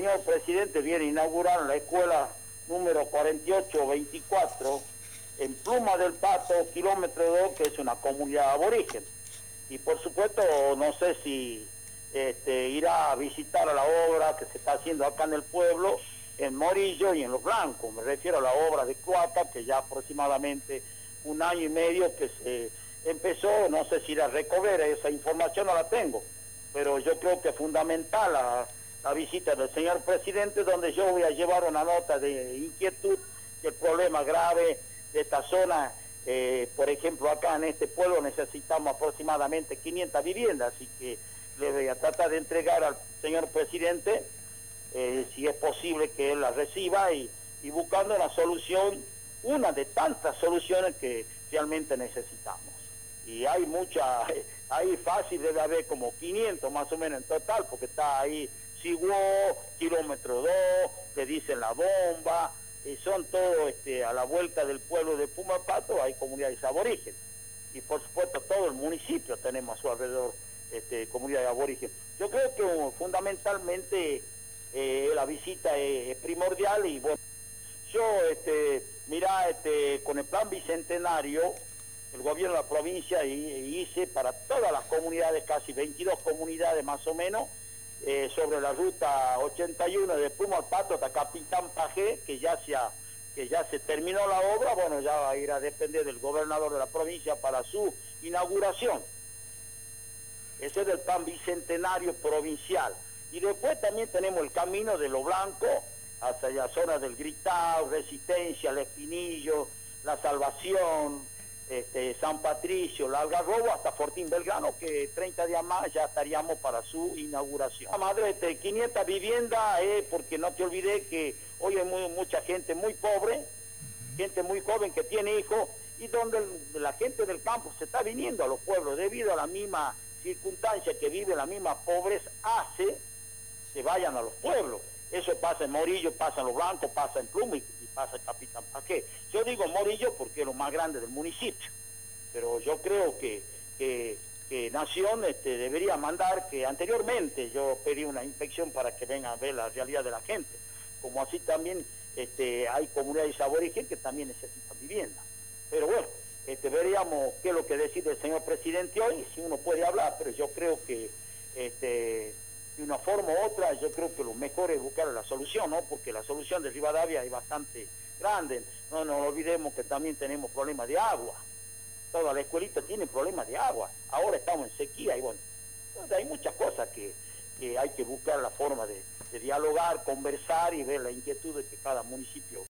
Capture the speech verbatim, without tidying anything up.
señor presidente viene a inaugurar la escuela número cuarenta y ocho veinticuatro en Pluma del Pato, kilómetro dos, que es una comunidad aborigen. Y por supuesto, no sé si este, irá a visitar a la obra que se está haciendo acá en el pueblo, en Morillo y en Los Blancos. Me refiero a la obra de Cloaca, que ya aproximadamente un año y medio que se empezó, no sé si irá a recoger, esa información no la tengo, pero yo creo que es fundamental la, la visita del señor presidente, donde yo voy a llevar una nota de inquietud del problema grave de esta zona. Eh, por ejemplo, acá en este pueblo necesitamos aproximadamente quinientas viviendas, así que le voy a tratar de entregar al señor presidente, eh, si es posible que él la reciba, y, y buscando una solución, una de tantas soluciones que realmente necesitamos. Y hay mucha, ahí fácil debe haber como quinientos más o menos en total, porque está ahí Siguó, kilómetro dos, le dicen La Bomba, y son todos este, a la vuelta del pueblo de Pumapato, hay comunidades aborígenes. Y por supuesto todo el municipio tenemos a su alrededor este, comunidades aborígenes. Yo creo que fundamentalmente eh, la visita es, es primordial. Y bueno, yo, este, mirá, este, con el plan bicentenario, el gobierno de la provincia y, hice para todas las comunidades, casi veintidós comunidades más o menos, eh, sobre la ruta ochenta y uno de Pumapato hasta Capitán Pajé, que ya se ha, que ya se terminó la obra. Bueno, ya va a ir a depender del gobernador de la provincia para su inauguración. Ese es del plan bicentenario provincial. Y después también tenemos el camino de Lo Blanco, hasta la zona del Gritao, Resistencia, El Espinillo, La Salvación, este, San Patricio, La Algarrobo, hasta Fortín Belgrano, que treinta días más ya estaríamos para su inauguración. La madre, este, quinientas viviendas, eh, porque no te olvides que hoy hay muy, mucha gente muy pobre, gente muy joven que tiene hijos, y donde el, la gente del campo se está viniendo a los pueblos debido a la misma circunstancia que vive, la misma pobreza hace que vayan a los pueblos. Eso pasa en Morillo, pasa en Los Blancos, pasa en Pluma y, y pasa en Capitán Pajé. Yo digo Morillo porque es lo más grande del municipio, pero yo creo que, que, que Nación este, debería mandar, que anteriormente yo pedí una inspección para que vengan a ver la realidad de la gente, como así también este, hay comunidades aborígenes que también necesitan vivienda. Pero bueno, este, veríamos qué es lo que decide el señor presidente hoy, si uno puede hablar, pero yo creo que este, de una forma u otra, yo creo que lo mejor es buscar la solución, ¿no? Porque la solución de Rivadavia es bastante grande. No nos olvidemos que también tenemos problemas de agua. Toda la escuelita tiene problemas de agua. Ahora estamos en sequía y bueno, entonces hay muchas cosas que, que hay que buscar la forma de, de dialogar, conversar y ver la inquietud que cada municipio